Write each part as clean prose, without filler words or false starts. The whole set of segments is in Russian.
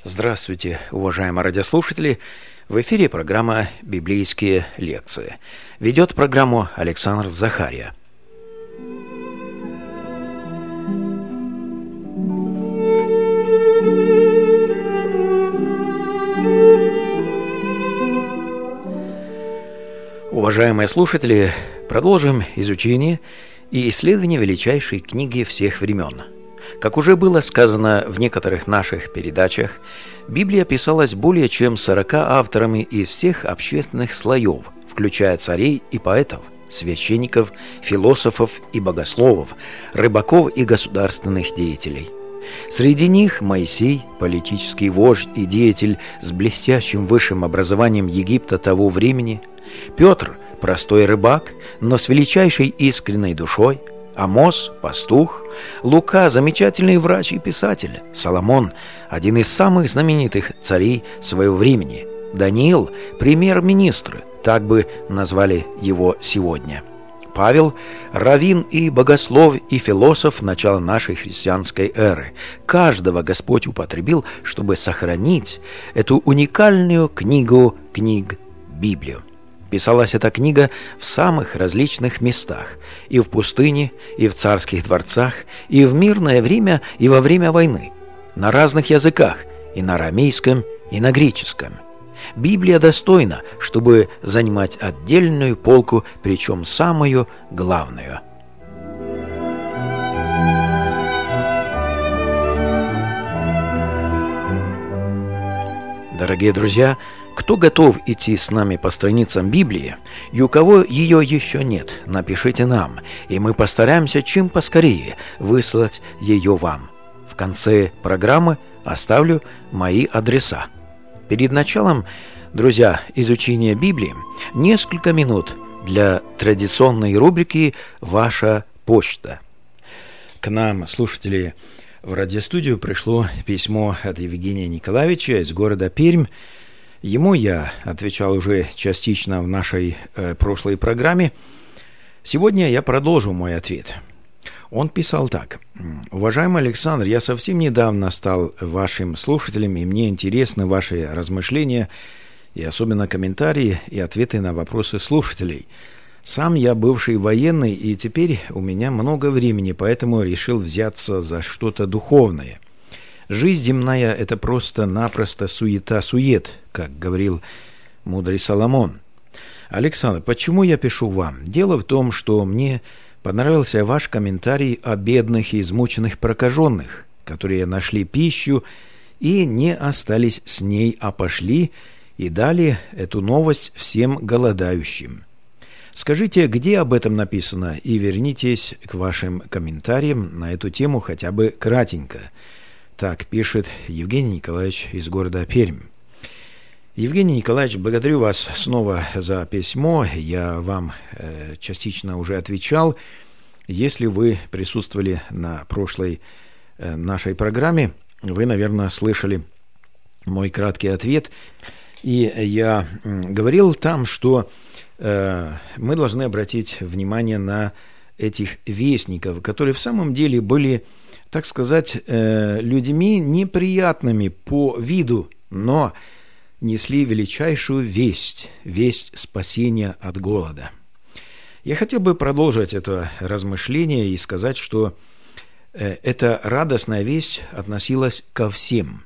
Здравствуйте, уважаемые радиослушатели! В эфире программа «Библейские лекции». Ведет программу Александр Захария. Уважаемые слушатели, продолжим изучение и исследование величайшей книги всех времен. Как уже было сказано в некоторых наших передачах, Библия писалась более чем 40 авторами из всех общественных слоев, включая царей и поэтов, священников, философов и богословов, рыбаков и государственных деятелей. Среди них Моисей, политический вождь и деятель с блестящим высшим образованием Египта того времени, Петр, простой рыбак, но с величайшей искренней душой, Амос – пастух, Лука – замечательный врач и писатель, Соломон – один из самых знаменитых царей своего времени, Даниил – премьер-министр, так бы назвали его сегодня, Павел – раввин и богослов и философ начала нашей христианской эры. Каждого Господь употребил, чтобы сохранить эту уникальную книгу книг Библию. Писалась эта книга в самых различных местах, и в пустыне, и в царских дворцах, и в мирное время, и во время войны, на разных языках, и на арамейском, и на греческом. Библия достойна, чтобы занимать отдельную полку, причем самую главную. Дорогие друзья, кто готов идти с нами по страницам Библии, и у кого ее еще нет, напишите нам, и мы постараемся чем поскорее выслать ее вам. В конце программы оставлю мои адреса. Перед началом, друзья, изучения Библии, несколько минут для традиционной рубрики «Ваша почта». К нам, слушатели, в радиостудию пришло письмо от Евгения Николаевича из города Пермь. Ему я отвечал уже частично в нашей прошлой программе. Сегодня я продолжу мой ответ. Он писал так. «Уважаемый Александр, я совсем недавно стал вашим слушателем, и мне интересны ваши размышления, и особенно комментарии и ответы на вопросы слушателей. Сам я бывший военный, и теперь у меня много времени, поэтому решил взяться за что-то духовное. Жизнь земная – это просто-напросто суета-сует, как говорил мудрый Соломон. Александр, почему я пишу вам? Дело в том, что мне понравился ваш комментарий о бедных и измученных прокаженных, которые нашли пищу и не остались с ней, а пошли и дали эту новость всем голодающим. Скажите, где об этом написано, и вернитесь к вашим комментариям на эту тему хотя бы кратенько». Так пишет Евгений Николаевич из города Пермь. Евгений Николаевич, благодарю вас снова за письмо. Я вам частично уже отвечал. Если вы присутствовали на прошлой нашей программе, вы, наверное, слышали мой краткий ответ. И я говорил там, что мы должны обратить внимание на этих вестников, которые в самом деле были, так сказать, людьми неприятными по виду, но несли величайшую весть спасения от голода. Я хотел бы продолжить это размышление и сказать, что эта радостная весть относилась ко всем.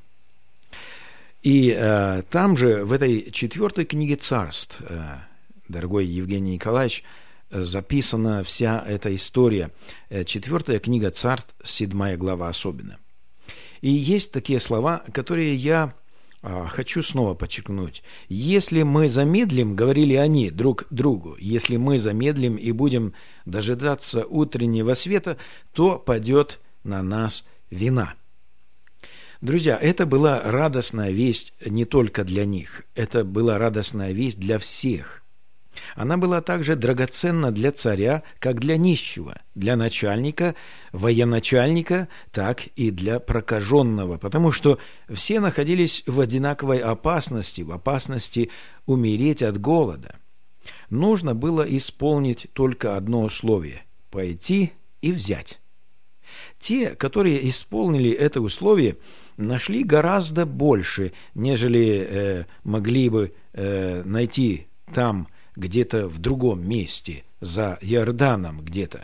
И там же, в этой 4 книге Царств, дорогой Евгений Николаевич, записана вся эта история. 4 книга Царств, 7 глава особенно. И есть такие слова, которые я хочу снова подчеркнуть. «Если мы замедлим, — говорили они друг другу, — если мы замедлим и будем дожидаться утреннего света, то падет на нас вина». Друзья, это была радостная весть не только для них, это была радостная весть для всех. Она была также драгоценна для царя, как для нищего, для начальника, военачальника, так и для прокаженного, потому что все находились в одинаковой опасности, в опасности умереть от голода. Нужно было исполнить только одно условие – пойти и взять. Те, которые исполнили это условие, нашли гораздо больше, нежели могли бы найти там, где-то в другом месте, за Иорданом где-то.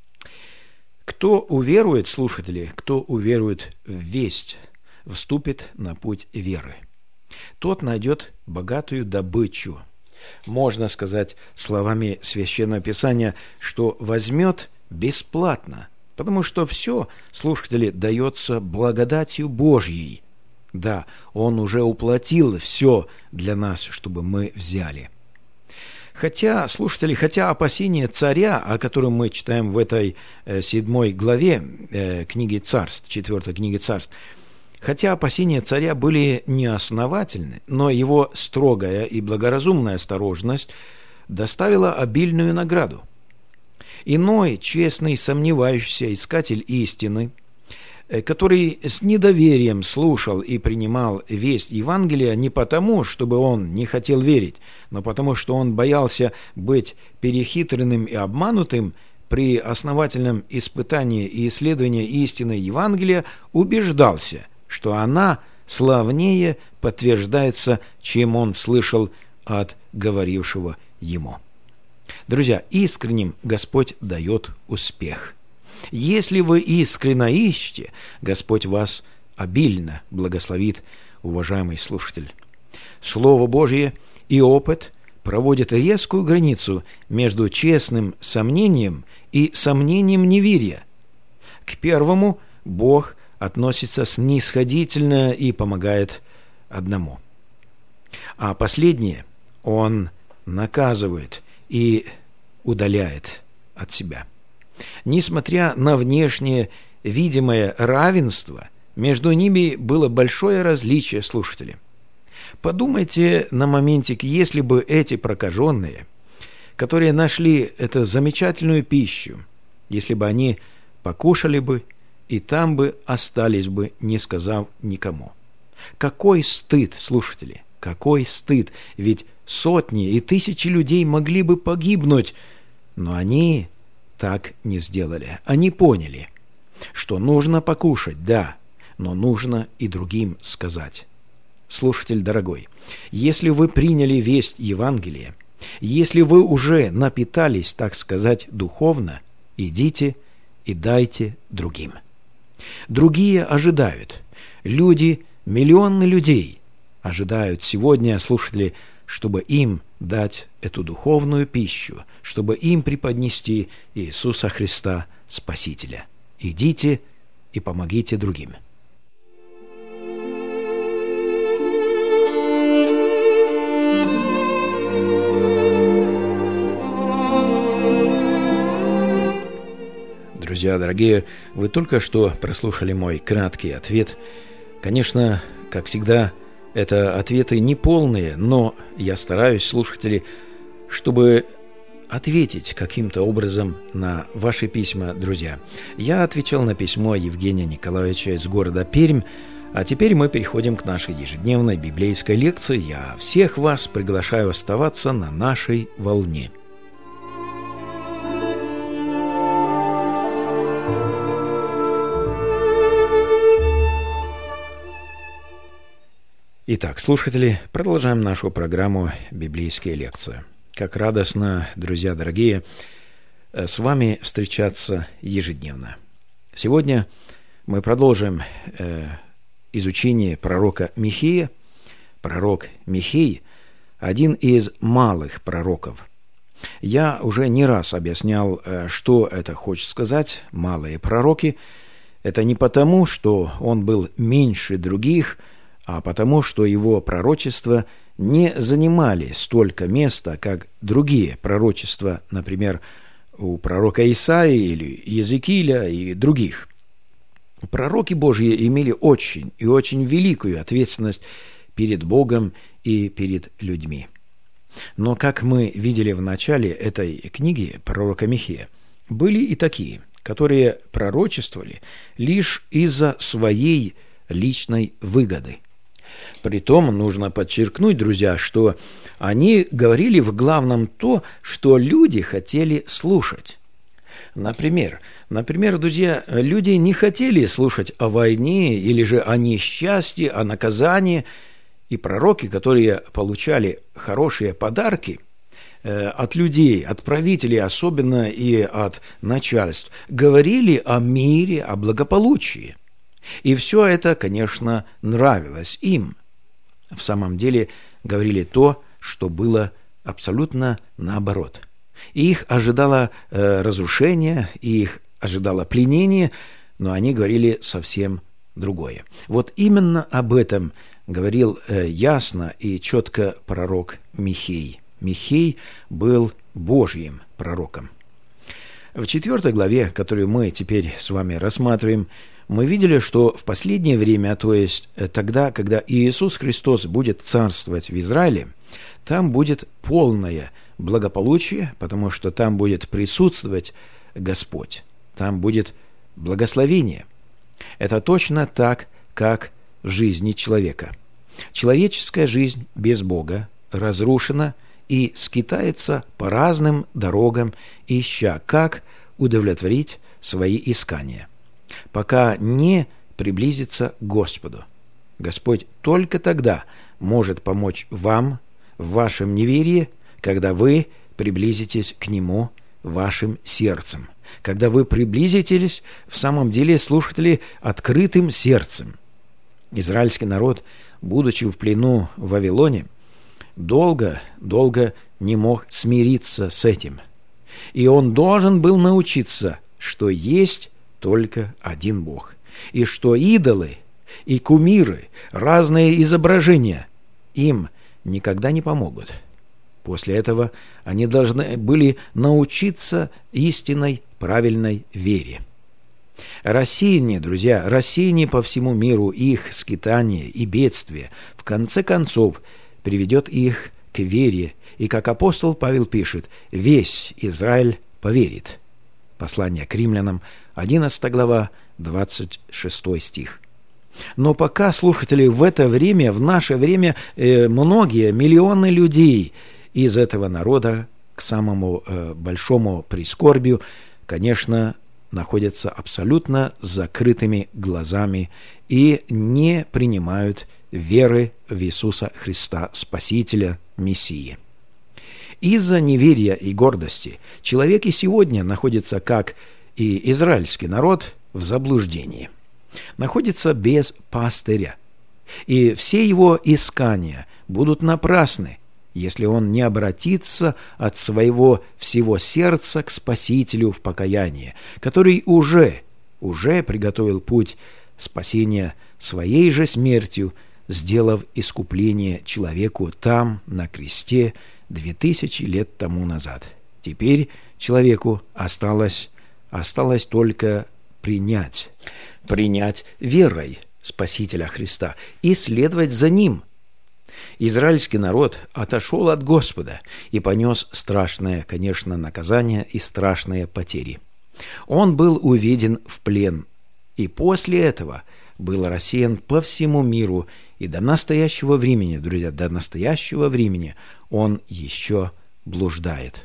Кто уверует, слушатели, кто уверует в весть, вступит на путь веры. Тот найдет богатую добычу. Можно сказать словами Священного Писания, что возьмет бесплатно, потому что все, слушатели, дается благодатью Божьей. Да, Он уже уплатил все для нас, чтобы мы взяли. Хотя, слушатели, опасения царя, о котором мы читаем в этой 7 главе книги Царств, 4 книги Царств, хотя опасения царя были неосновательны, но его строгая и благоразумная осторожность доставила обильную награду. Иной, честный, сомневающийся искатель истины, который с недоверием слушал и принимал весть Евангелия не потому, чтобы он не хотел верить, но потому, что он боялся быть перехитренным и обманутым, при основательном испытании и исследовании истины Евангелия убеждался, что она славнее подтверждается, чем он слышал от говорившего ему. Друзья, искренним Господь дает успех. Если вы искренне ищете, Господь вас обильно благословит, уважаемый слушатель. Слово Божье и опыт проводят резкую границу между честным сомнением и сомнением неверия. К первому Бог относится снисходительно и помогает одному. А последнее Он наказывает и удаляет от себя. Несмотря на внешнее видимое равенство, между ними было большое различие, слушатели. Подумайте на моментик, если бы эти прокаженные, которые нашли эту замечательную пищу, если бы они покушали бы и там бы остались бы, не сказав никому. Какой стыд, слушатели, какой стыд, ведь сотни и тысячи людей могли бы погибнуть, но они так не сделали. Они поняли, что нужно покушать, да, но нужно и другим сказать. Слушатель дорогой, если вы приняли весть Евангелия, если вы уже напитались, так сказать, духовно, идите и дайте другим. Другие ожидают. Люди, миллионы людей ожидают сегодня, слушатели, чтобы им дать эту духовную пищу, чтобы им преподнести Иисуса Христа, Спасителя. Идите и помогите другим. Друзья дорогие, вы только что прослушали мой краткий ответ. Конечно, как всегда, это ответы неполные, но я стараюсь, слушатели, чтобы ответить каким-то образом на ваши письма, друзья. Я отвечал на письмо Евгения Николаевича из города Пермь, а теперь мы переходим к нашей ежедневной библейской лекции. Я всех вас приглашаю оставаться на нашей волне. Итак, слушатели, продолжаем нашу программу «Библейские лекции». Как радостно, друзья дорогие, с вами встречаться ежедневно. Сегодня мы продолжим изучение пророка Михея. Пророк Михей – один из малых пророков. Я уже не раз объяснял, что это хочет сказать «малые пророки». Это не потому, что он был меньше других, а потому, что его пророчества не занимали столько места, как другие пророчества, например, у пророка Исаии или Иезекииля и других. Пророки Божьи имели очень и очень великую ответственность перед Богом и перед людьми. Но, как мы видели в начале этой книги пророка Михея, были и такие, которые пророчествовали лишь из-за своей личной выгоды. Притом нужно подчеркнуть, друзья, что они говорили в главном то, что люди хотели слушать. Например, друзья, люди не хотели слушать о войне или же о несчастье, о наказании, и пророки, которые получали хорошие подарки от людей, от правителей, особенно и от начальств, говорили о мире, о благополучии. И все это, конечно, нравилось им. В самом деле говорили то, что было абсолютно наоборот. И их ожидало разрушение, и их ожидало пленение, но они говорили совсем другое. Вот именно об этом говорил ясно и четко пророк Михей. Михей был Божьим пророком. В 4 главе, которую мы теперь с вами рассматриваем, мы видели, что в последнее время, то есть тогда, когда Иисус Христос будет царствовать в Израиле, там будет полное благополучие, потому что там будет присутствовать Господь, там будет благословение. Это точно так, как в жизни человека. Человеческая жизнь без Бога разрушена и скитается по разным дорогам, ища, как удовлетворить свои искания, пока не приблизится к Господу. Господь только тогда может помочь вам в вашем неверии, когда вы приблизитесь к Нему вашим сердцем, когда вы приблизитесь в самом деле, слушатели, открытым сердцем. Израильский народ, будучи в плену в Вавилоне, долго не мог смириться с этим. И он должен был научиться, что есть только один Бог, и что идолы и кумиры, разные изображения им никогда не помогут. После этого они должны были научиться истинной, правильной вере. Рассеяние, друзья, рассеяние по всему миру, их скитание и бедствие, в конце концов, приведет их к вере, и, как апостол Павел пишет, «Весь Израиль поверит». Послание к римлянам, 11 глава, 26 стих. Но пока, слушатели, в это время, в наше время, многие, миллионы людей из этого народа к самому большому прискорбию, конечно, находятся абсолютно закрытыми глазами и не принимают веры в Иисуса Христа, Спасителя, Мессии. Из-за неверия и гордости человек и сегодня находится, как и израильский народ, в заблуждении, находится без пастыря, и все его искания будут напрасны, если он не обратится от своего всего сердца к Спасителю в покаянии, который уже приготовил путь спасения своей же смертью, сделав искупление человеку там, на кресте, 2000 лет тому назад. Теперь человеку осталось только принять верой Спасителя Христа и следовать за Ним. Израильский народ отошел от Господа и понес страшное, конечно, наказание и страшные потери. Он был уведен в плен, и после этого был рассеян по всему миру, и до настоящего времени, друзья, до настоящего времени он еще блуждает.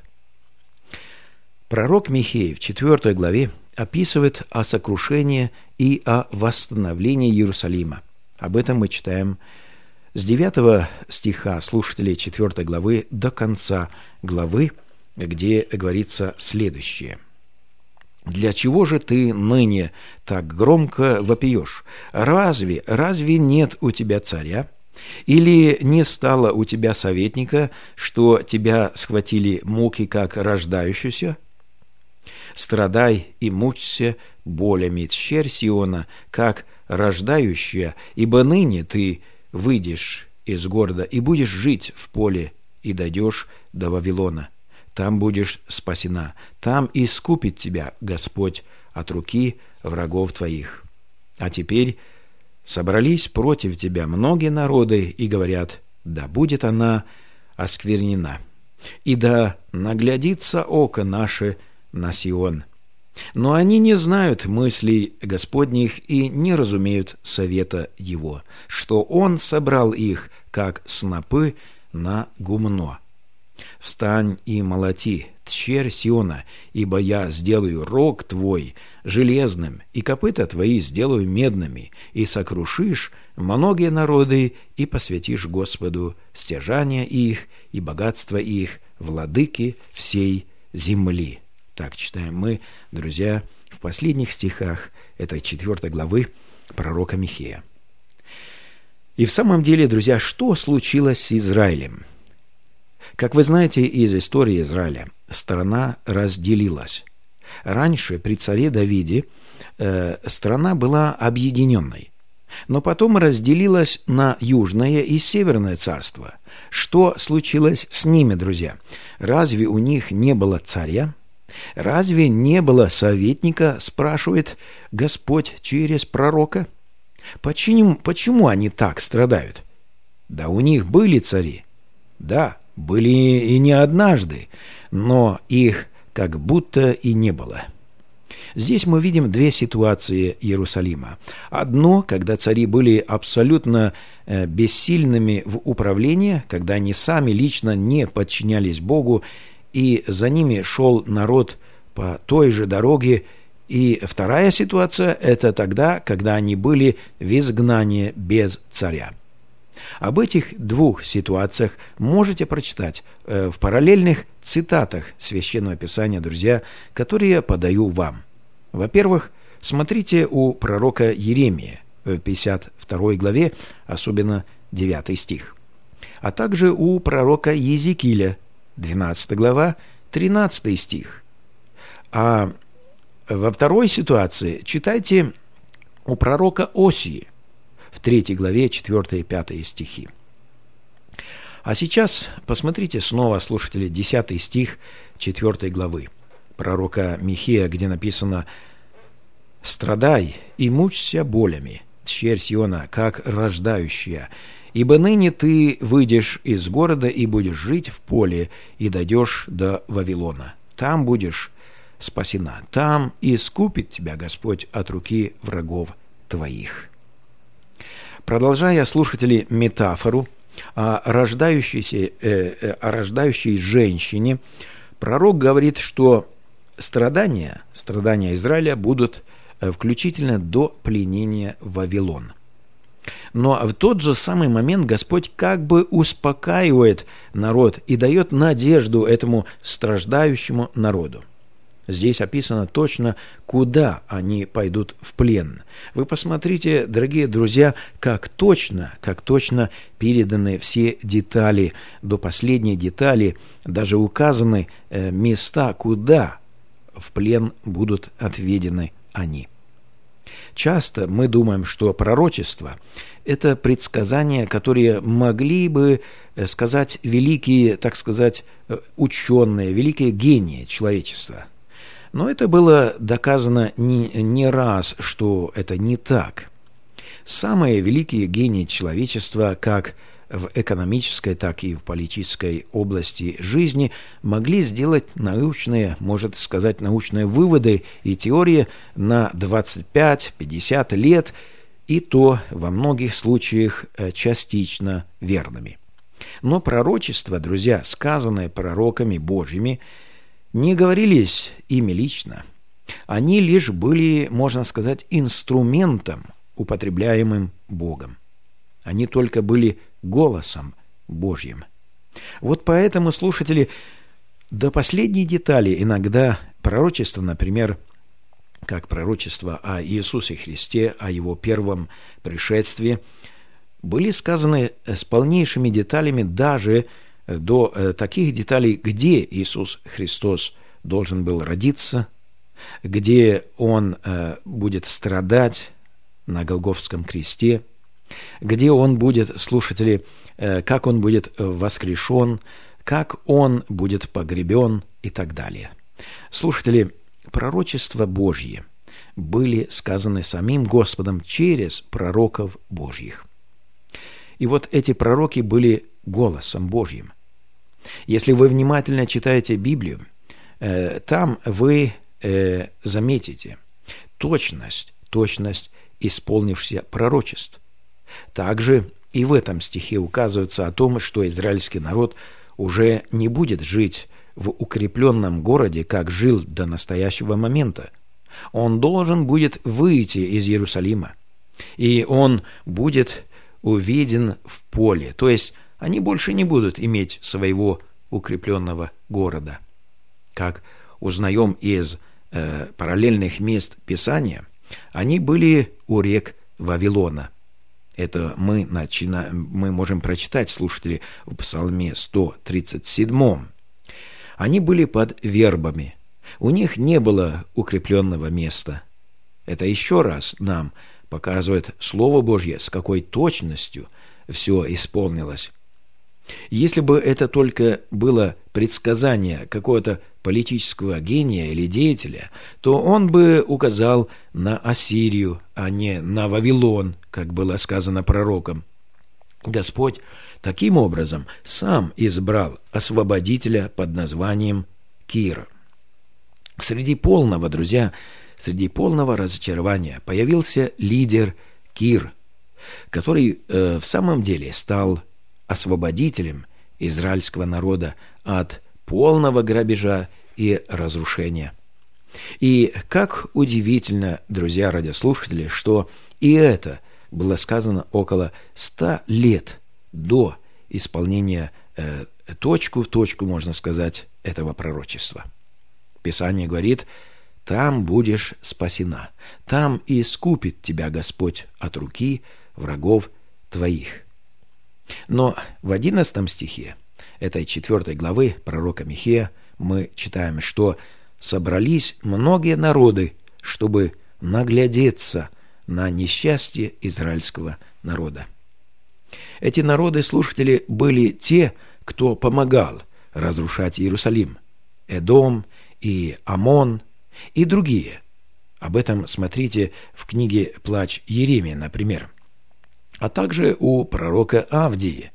Пророк Михей в 4 главе описывает о сокрушении и о восстановлении Иерусалима. Об этом мы читаем с 9 стиха, слушателей 4 главы, до конца главы, где говорится следующее. «Для чего же ты ныне так громко вопиешь? Разве нет у тебя царя? Или не стало у тебя советника, что тебя схватили муки, как рождающуюся? Страдай и мучься болями тщерь Сиона, как рождающая, ибо ныне ты выйдешь из города и будешь жить в поле, и дойдешь до Вавилона. Там будешь спасена, там искупит тебя Господь от руки врагов твоих. А теперь собрались против тебя многие народы и говорят: да будет она осквернена, и да наглядится око наше на Сион. Но они не знают мыслей Господних и не разумеют совета Его, что Он собрал их, как снопы на гумно. Встань и молоти, тщерь Сиона, ибо я сделаю рог твой железным, и копыта твои сделаю медными, и сокрушишь многие народы, и посвятишь Господу стяжания их и богатства их, владыки всей земли». Так читаем мы, друзья, в последних стихах этой 4 главы пророка Михея. И в самом деле, друзья, что случилось с Израилем? Как вы знаете из истории Израиля, страна разделилась. Раньше, при царе Давиде, страна была объединенной, но потом разделилась на Южное и Северное царство. Что случилось с ними, друзья? Разве у них не было царя? Разве не было советника, спрашивает Господь через пророка? Почему они так страдают? Да у них были цари. Да, были и не однажды, но их как будто и не было. Здесь мы видим две ситуации Иерусалима. Одно, когда цари были абсолютно бессильными в управлении, когда они сами лично не подчинялись Богу, и за ними шел народ по той же дороге. И вторая ситуация – это тогда, когда они были в изгнании без царя. Об этих двух ситуациях можете прочитать в параллельных цитатах Священного Писания, друзья, которые я подаю вам. Во-первых, смотрите у пророка Иеремии в 52 главе, особенно 9 стих, а также у пророка Иезекииля, 12 глава, 13 стих. А во второй ситуации читайте у пророка Осии в 3 главе 4 и 5 стихи. А сейчас посмотрите снова, слушатели, 10 стих 4 главы пророка Михея, где написано: «Страдай и мучься болями, тщерь Сиона, как рождающая, ибо ныне ты выйдешь из города и будешь жить в поле, и дойдешь до Вавилона. Там будешь спасена, там искупит тебя Господь от руки врагов твоих». Продолжая, слушатели, метафору о рождающей женщине, пророк говорит, что страдания Израиля будут включительно до пленения в Вавилон. Но в тот же самый момент Господь как бы успокаивает народ и дает надежду этому страждающему народу. Здесь описано точно, куда они пойдут в плен. Вы посмотрите, дорогие друзья, как точно переданы все детали, до последней детали, даже указаны места, куда в плен будут отведены они. Часто мы думаем, что пророчество – это предсказания, которые могли бы сказать великие, так сказать, ученые, великие гении человечества. Но это было доказано не раз, что это не так. Самые великие гении человечества, как в экономической, так и в политической области жизни, могли сделать научные выводы и теории на 25-50 лет, и то во многих случаях частично верными. Но пророчества, друзья, сказанные пророками Божьими, не говорились ими лично. Они лишь были, можно сказать, инструментом, употребляемым Богом. Они только были голосом Божьим. Вот поэтому, слушатели, до последней детали иногда пророчество, например, как пророчество о Иисусе Христе, о Его первом пришествии, были сказаны с полнейшими деталями, даже до таких деталей, где Иисус Христос должен был родиться, где Он будет страдать на Голгофском кресте, где Он будет, слушатели, как Он будет воскрешен, как Он будет погребен и так далее. Слушатели, пророчества Божьи были сказаны самим Господом через пророков Божьих. И вот эти пророки были голосом Божьим. Если вы внимательно читаете Библию, там вы заметите точность исполнившихся пророчеств. Также и в этом стихе указывается о том, что израильский народ уже не будет жить в укрепленном городе, как жил до настоящего момента. Он должен будет выйти из Иерусалима, и он будет увиден в поле, то есть они больше не будут иметь своего укрепленного города. Как узнаем из параллельных мест Писания, они были у рек Вавилона. Это мы можем прочитать, слушатели, в Псалме 137. Они были под вербами. У них не было укрепленного места. Это еще раз нам показывает Слово Божье, с какой точностью все исполнилось. Если бы это только было предсказание какого-то политического гения или деятеля, то он бы указал на Ассирию, а не на Вавилон, как было сказано пророком. Господь таким образом сам избрал освободителя под названием Кир. Среди полного разочарования появился лидер Кир, который в самом деле стал освободителем израильского народа от полного грабежа и разрушения. И как удивительно, друзья радиослушатели, что и это было сказано около 100 лет до исполнения точку в точку, можно сказать, этого пророчества. Писание говорит: «Там будешь спасена, там и искупит тебя Господь от руки врагов твоих». Но в 11 стихе этой 4 главы пророка Михея мы читаем, что собрались многие народы, чтобы наглядеться на несчастье израильского народа. Эти народы, слушатели, были те, кто помогал разрушать Иерусалим: Эдом и Амон и другие. Об этом смотрите в книге «Плач Иеремии», например. А также у пророка Авдии,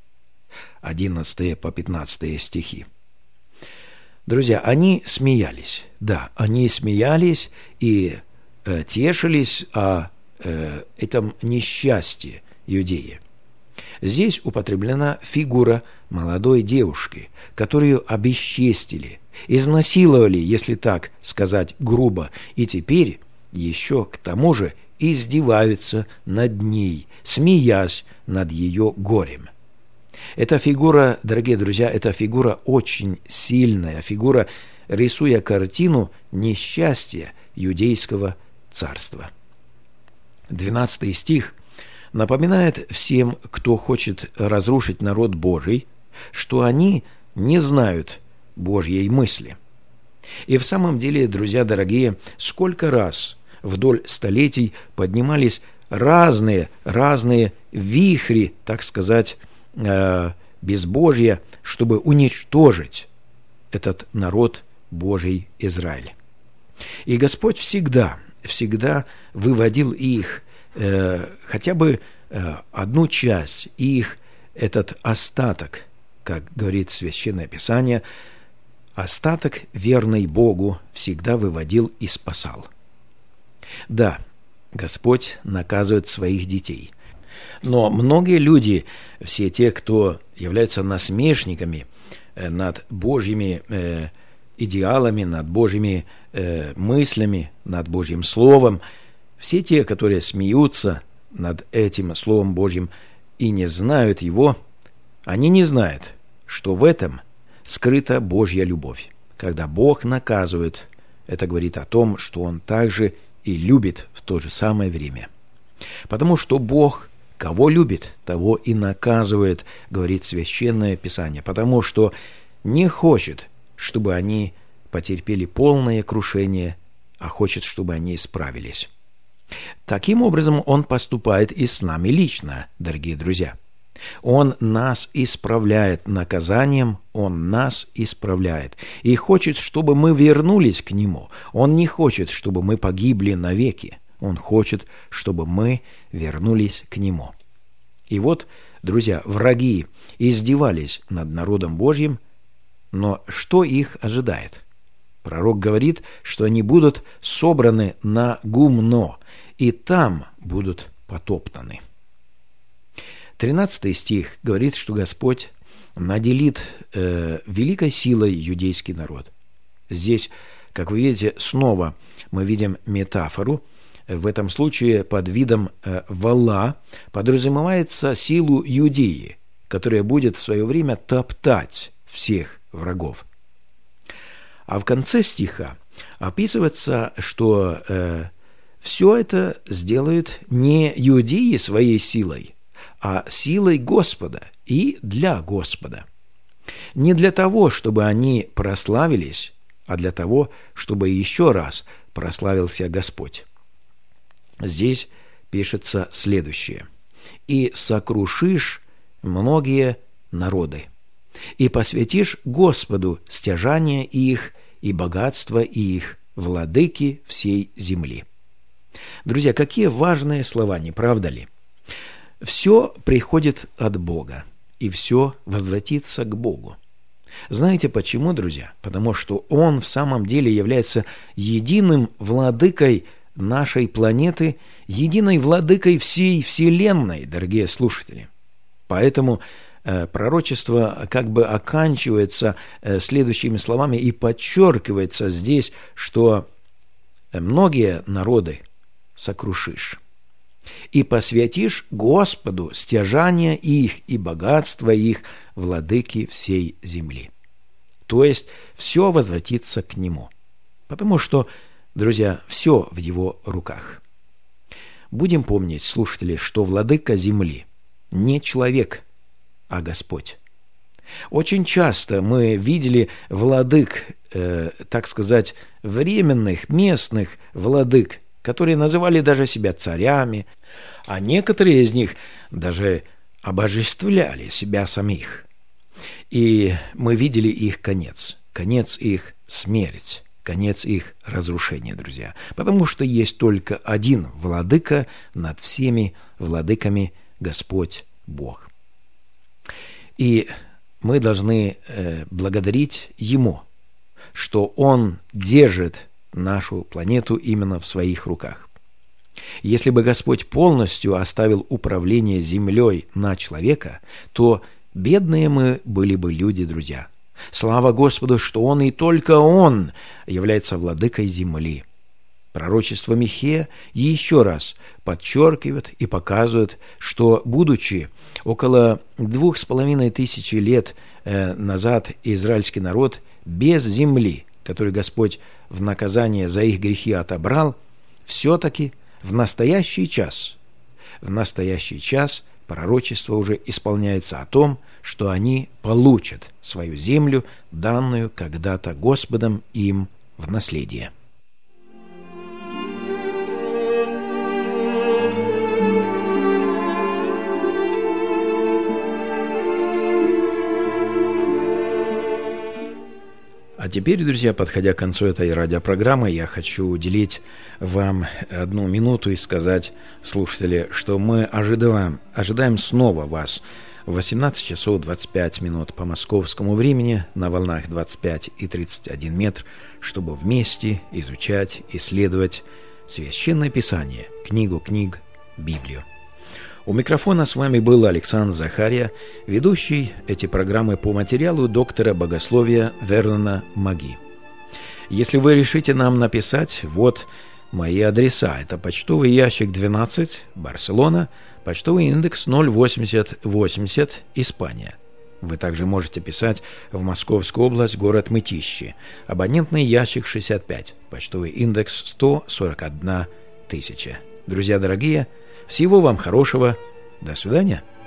11 по 15 стихи. Друзья, они смеялись. Да, они смеялись и тешились о этом несчастье Иудеи. Здесь употреблена фигура молодой девушки, которую обесчестили, изнасиловали, если так сказать грубо, и теперь еще к тому же издеваются над ней, смеясь над ее горем. Эта фигура, дорогие друзья, эта фигура очень сильная, фигура, рисуя картину несчастья иудейского царства. 12 стих напоминает всем, кто хочет разрушить народ Божий, что они не знают Божьей мысли. И в самом деле, друзья дорогие, сколько раз вдоль столетий поднимались разные вихри, так сказать, безбожья, чтобы уничтожить этот народ Божий Израиль. И Господь всегда выводил их, хотя бы одну часть, их, этот остаток, как говорит Священное Писание, остаток, верный Богу, всегда выводил и спасал. Да, Господь наказывает своих детей. Но многие люди, все те, кто являются насмешниками над Божьими идеалами, над Божьими мыслями, над Божьим Словом, все те, которые смеются над этим Словом Божьим и не знают его, они не знают, что в этом скрыта Божья любовь. Когда Бог наказывает, это говорит о том, что Он также и любит в то же самое время. Потому что Бог, кого любит, того и наказывает, говорит Священное Писание, потому что не хочет, чтобы они потерпели полное крушение, а хочет, чтобы они исправились. Таким образом, Он поступает и с нами лично, дорогие друзья. Он нас исправляет наказанием, Он нас исправляет. И хочет, чтобы мы вернулись к Нему. Он не хочет, чтобы мы погибли навеки. Он хочет, чтобы мы вернулись к Нему. И вот, друзья, враги издевались над народом Божьим, но что их ожидает? Пророк говорит, что они будут собраны на гумно, и там будут потоптаны. 13 стих говорит, что Господь наделит великой силой иудейский народ. Здесь, как вы видите, снова мы видим метафору. В этом случае под видом вала подразумевается силу Иудеи, которая будет в свое время топтать всех врагов. А в конце стиха описывается, что все это сделают не иудеи своей силой, а силой Господа и для Господа. Не для того, чтобы они прославились, а для того, чтобы еще раз прославился Господь. Здесь пишется следующее. «И сокрушишь многие народы, и посвятишь Господу стяжание их и богатство их, владыки всей земли». Друзья, какие важные слова, не правда ли? Все приходит от Бога, и все возвратится к Богу. Знаете почему, друзья? Потому что Он в самом деле является единым владыкой нашей планеты, единой владыкой всей Вселенной, дорогие слушатели. Поэтому пророчество как бы оканчивается следующими словами и подчеркивается здесь, что многие народы сокрушишь и посвятишь Господу стяжание их и богатство их, владыки всей земли. То есть все возвратится к Нему, потому что, друзья, все в Его руках. Будем помнить, слушатели, что владыка земли не человек, а Господь. Очень часто мы видели владык, так сказать, временных, местных владык, которые называли даже себя царями, а некоторые из них даже обожествляли себя самих. И мы видели их конец их смерть, конец их разрушения, друзья. Потому что есть только один владыка над всеми владыками, Господь Бог. И мы должны благодарить Ему, что Он держит нашу планету именно в своих руках. Если бы Господь полностью оставил управление землей на человека, то бедные мы были бы люди, друзья. Слава Господу, что Он и только Он является владыкой земли. Пророчество Михея еще раз подчеркивает и показывает, что, будучи около 2500 лет назад израильский народ без земли, которую Господь в наказание за их грехи отобрал, все-таки в настоящий час пророчество уже исполняется о том, что они получат свою землю, данную когда-то Господом им в наследие. А теперь, друзья, подходя к концу этой радиопрограммы, я хочу уделить вам 1 минуту и сказать, слушатели, что мы ожидаем снова вас в 18 часов 25 минут по московскому времени на волнах 25 и 31 метр, чтобы вместе изучать, исследовать Священное Писание, книгу книг, Библию. У микрофона с вами был Александр Захария, ведущий эти программы по материалу доктора богословия Вернона Маги. Если вы решите нам написать, вот мои адреса. Это почтовый ящик 12, Барселона, почтовый индекс 08080, Испания. Вы также можете писать в Московскую область, город Мытищи. Абонентный ящик 65, почтовый индекс 141 000. Друзья дорогие, всего вам хорошего. До свидания.